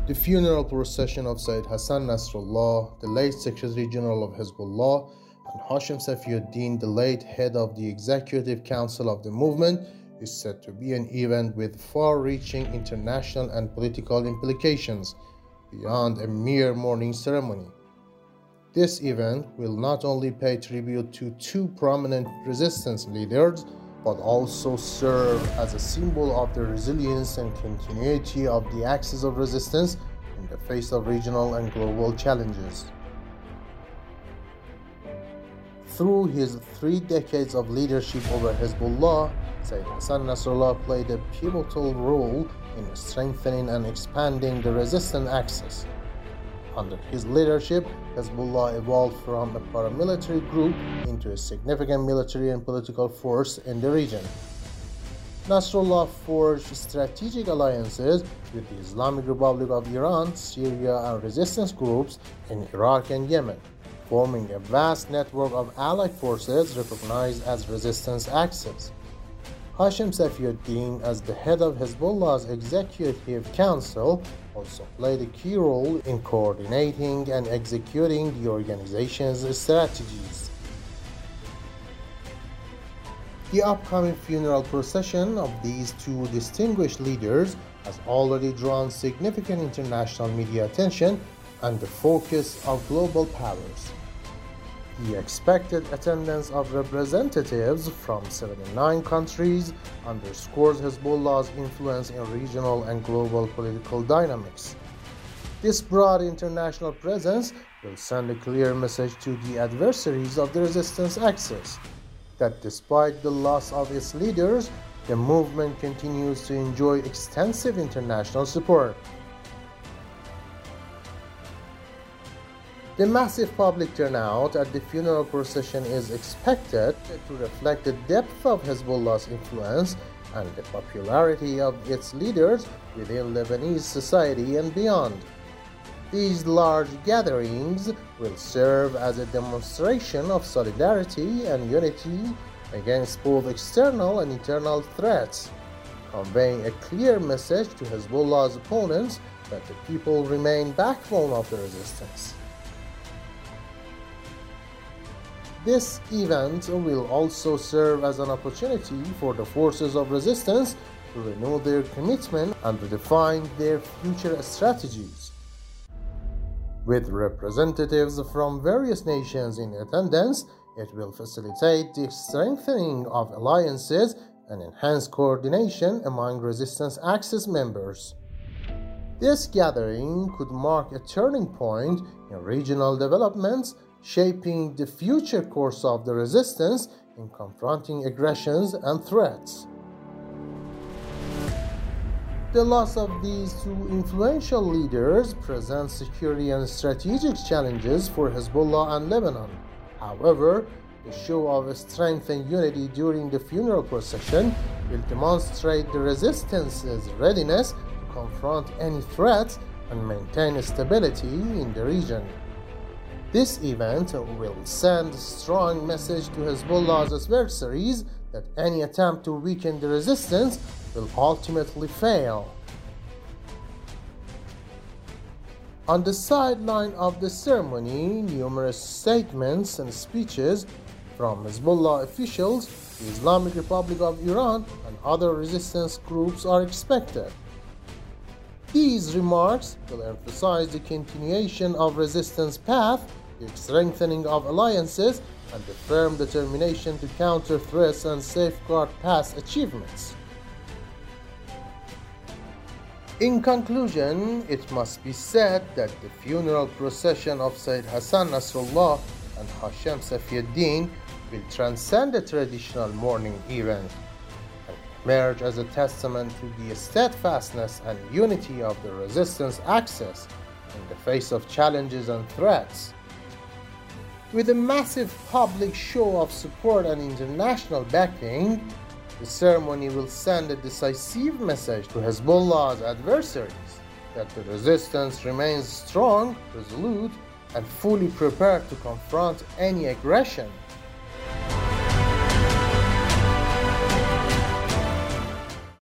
The funeral procession of Sayyid Hassan Nasrallah, the late Secretary General of Hezbollah, and Hashim Safiuddin, the late head of the Executive Council of the movement, is said to be an event with far-reaching international and political implications beyond a mere mourning ceremony. This event will not only pay tribute to two prominent resistance leaders, but also serve as a symbol of the resilience and continuity of the axis of resistance in the face of regional and global challenges. Through his 3 decades of leadership over Hezbollah, Sayyid Hassan Nasrallah played a pivotal role in strengthening and expanding the resistance axis. Under his leadership, Hezbollah evolved from a paramilitary group into a significant military and political force in the region. Nasrallah forged strategic alliances with the Islamic Republic of Iran, Syria, and resistance groups in Iraq and Yemen, forming a vast network of allied forces recognized as resistance axis. Hashim Safiuddin, as the head of Hezbollah's Executive Council, also played a key role in coordinating and executing the organization's strategies. The upcoming funeral procession of these two distinguished leaders has already drawn significant international media attention and the focus of global powers. The expected attendance of representatives from 79 countries underscores Hezbollah's influence in regional and global political dynamics. This broad international presence will send a clear message to the adversaries of the resistance axis that despite the loss of its leaders, the movement continues to enjoy extensive international support. The massive public turnout at the funeral procession is expected to reflect the depth of Hezbollah's influence and the popularity of its leaders within Lebanese society and beyond. These large gatherings will serve as a demonstration of solidarity and unity against both external and internal threats, conveying a clear message to Hezbollah's opponents that the people remain backbone of the resistance. This event will also serve as an opportunity for the forces of resistance to renew their commitment and redefine their future strategies. With representatives from various nations in attendance, it will facilitate the strengthening of alliances and enhance coordination among resistance axis members. This gathering could mark a turning point in regional developments, shaping the future course of the resistance in confronting aggressions and threats. The loss of these two influential leaders presents security and strategic challenges for Hezbollah and Lebanon. However, the show of strength and unity during the funeral procession will demonstrate the resistance's readiness to confront any threats and maintain stability in the region. This event will send a strong message to Hezbollah's adversaries that any attempt to weaken the resistance will ultimately fail. On the sideline of the ceremony, numerous statements and speeches from Hezbollah officials, the Islamic Republic of Iran, and other resistance groups are expected. These remarks will emphasize the continuation of resistance path, the strengthening of alliances, and the firm determination to counter threats and safeguard past achievements. In conclusion, it must be said that the funeral procession of Sayyid Hassan Nasrallah and Hashim Safiuddin will transcend the traditional mourning event and emerge as a testament to the steadfastness and unity of the resistance axis in the face of challenges and threats. With a massive public show of support and international backing, the ceremony will send a decisive message to Hezbollah's adversaries that the resistance remains strong, resolute, and fully prepared to confront any aggression.